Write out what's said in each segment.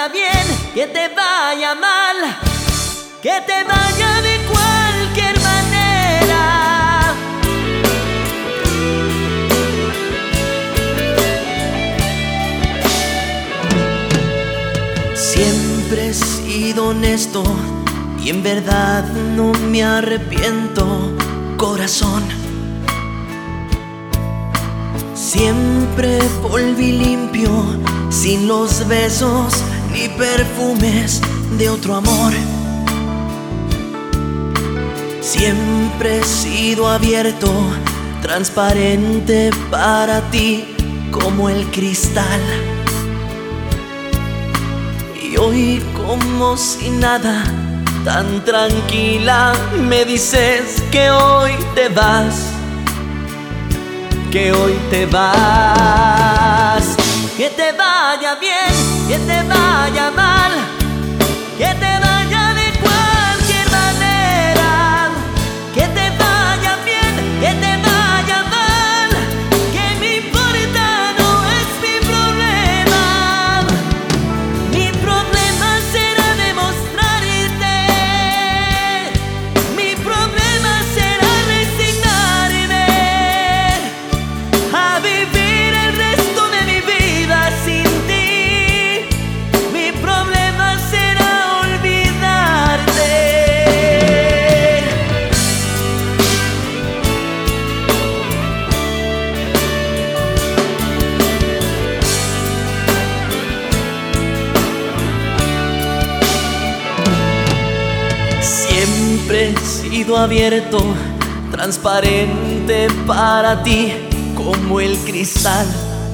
vaya bien, que te vaya mal, que te vaya de cualquier manera. Siempre he sido honesto y en verdad no me arrepiento, corazón. Siempre volví limpio, sin los besos ni perfumes de otro amor. Siempre he sido abierto, transparente para ti como el cristal. Y hoy, como si nada, tan tranquila, me dices que hoy te vas, que hoy te vas. Que te vaya bien, que te vaya mal, que te vaya de cualquier manera. Que te vaya bien, que te vaya mal, que me importa no es mi problema. Mi problema será demostrarte, mi problema será resignarme a vivir el resto de mi vida sin ti. Mi problema será olvidarte. Siempre he sido abierto, transparente para ti como el cristal.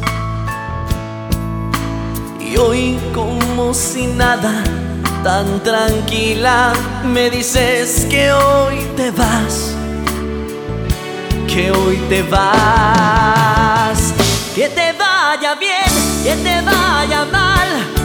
Y hoy, como si nada, tan tranquila, me dices que hoy te vas, que hoy te vas. Que te vaya bien, que te vaya mal,